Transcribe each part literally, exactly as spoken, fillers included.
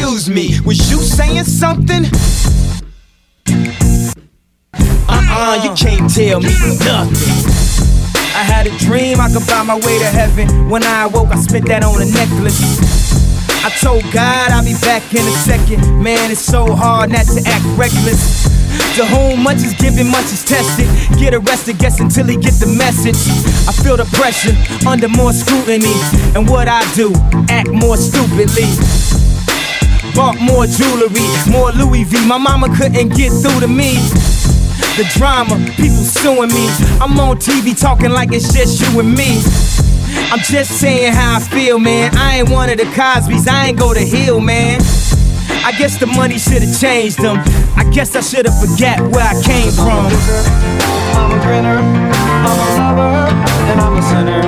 Excuse me, was you saying something? Uh-uh, you can't tell me nothing. I had a dream I could buy my way to heaven. When I awoke, I spent that on a necklace. I told God I'll be back in a second. Man, it's so hard not to act reckless. To whom much is given, much is tested. Get arrested, guess until he get the message. I feel the pressure, under more scrutiny. And what I do, act more stupidly. Bought more jewelry, more Louis V. My mama couldn't get through to me. The drama, people suing me. I'm on T V talking like it's just you and me. I'm just saying how I feel, man. I ain't one of the Cosbys, I ain't go to Hill, man. I guess the money should've changed them. I guess I should've forgot where I came from. I'm a grinner, I'm a lover, and I'm a sinner.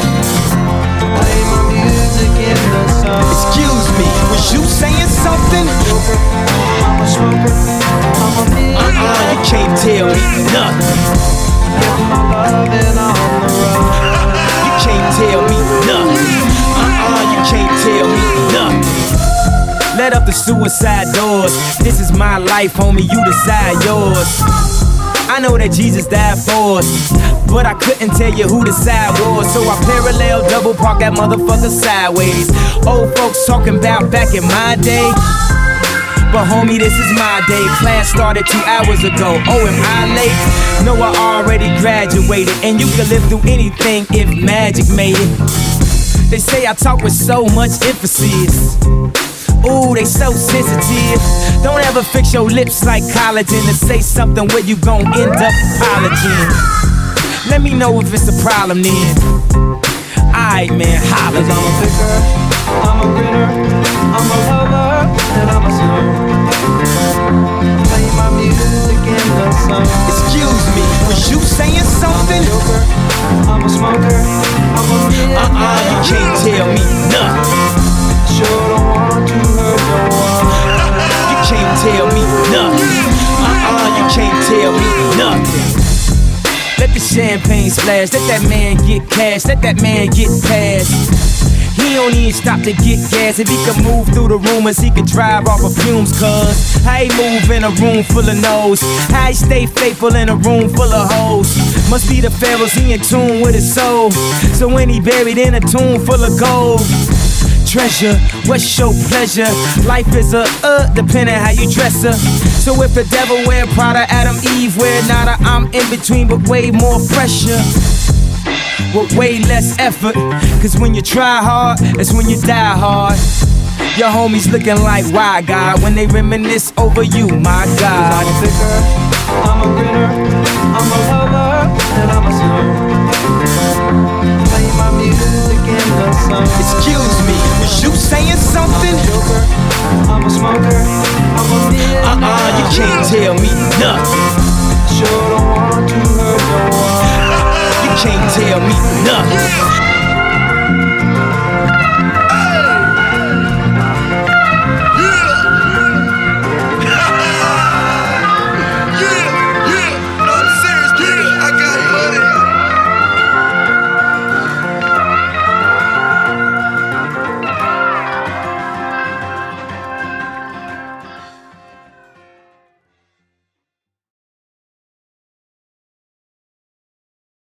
Play my music in the sun. Excuse me, was you saying something? I'm a smoker, I'm a mean. Uh-uh, you can't tell me nothing. Get my lovin' on the road. You can't tell me nothing. Uh-uh, you can't tell me nothing. Let up the suicide doors. This is my life, homie, you decide yours. I know that Jesus died for us, but I couldn't tell you who the side was. So I parallel double park that motherfucker sideways. Old folks talking about back in my day, but homie, this is my day. Class started two hours ago. Oh, am I late? No, I already graduated. And you can live through anything if magic made it. They say I talk with so much emphasis. Ooh, they so sensitive. Don't ever fix your lips like collagen to say something where you gon' end up apologizing. Let me know if it's a problem then. Alright, man, holla. Cause I'm a picker, I'm a grinner, I'm a lover, and I'm a sinner. Play my music in the sun. Excuse me, was you saying something? I'm a joker, I'm a smoker, I'm a midnight. Uh-uh, you can't tell me nothing. Sure don't want to hurt no one. You can't tell me nothing. Uh-uh, you can't tell me nothing. Let the champagne splash, let that man get cash, let that man get past. He don't even stop to get gas. If he could move through the rumors, he could drive off of fumes. Cause how he move in a room full of no's, how he stay faithful in a room full of hoes. Must be the pharaohs, he in tune with his soul. So when he buried in a tomb full of gold. Treasure, what's your pleasure? Life is a uh, depending how you dress her. So if the devil wear Prada, Adam, Eve wear nada, I'm in between but way more pressure. With way less effort. Cause when you try hard, that's when you die hard. Your homies looking like why God when they reminisce over you, my God. I'm a picker, I'm a grinner, I'm a lover, and I'm a sinner. Play my music in the sun. Excuse me, was you saying something? I'm a joker, I'm a smoker, I'm a midnight. Uh-uh, you can't tell me nothing. Sure don't want to hurt no one. You can't tell me nothing.